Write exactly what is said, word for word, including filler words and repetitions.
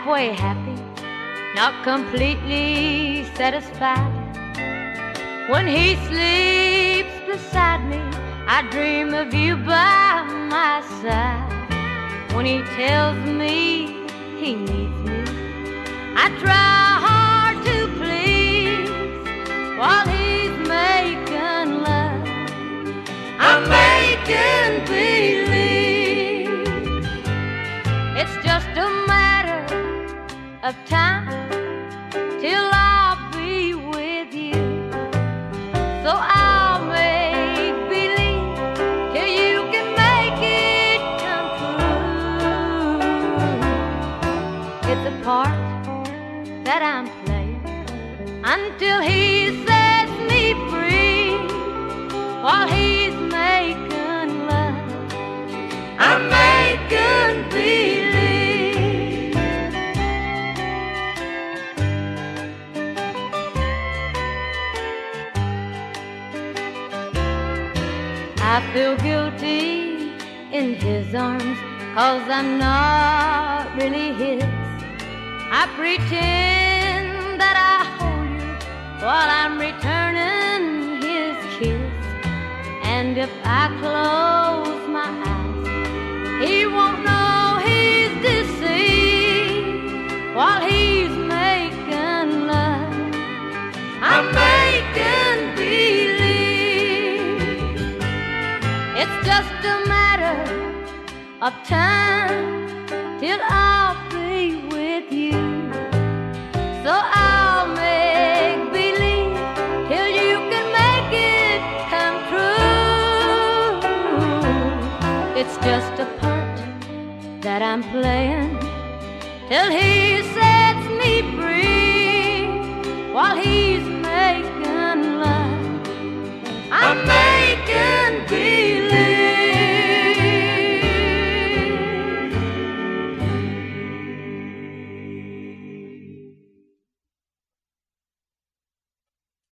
halfway happy, not completely satisfied. When he sleeps beside me, I dream of you by my side. When he tells me he needs me, I try hard to please while he's making love. I'm making believe it's just a matter of time till I'll be with you. So I'll make believe till you can make it come true. It's a part that I'm playing until he sets me free while he's making love. I'm making believe. I feel guilty in his arms, 'cause I'm not really his. I pretend that I hold you while I'm returning his kiss. And if I close my eyes, he won't know he's deceived while he's making love. I'm making believe it's just a matter of time till I'll be with you. So I'll make believe till you can make it come true. It's just a part that I'm playing till he sets me free while he's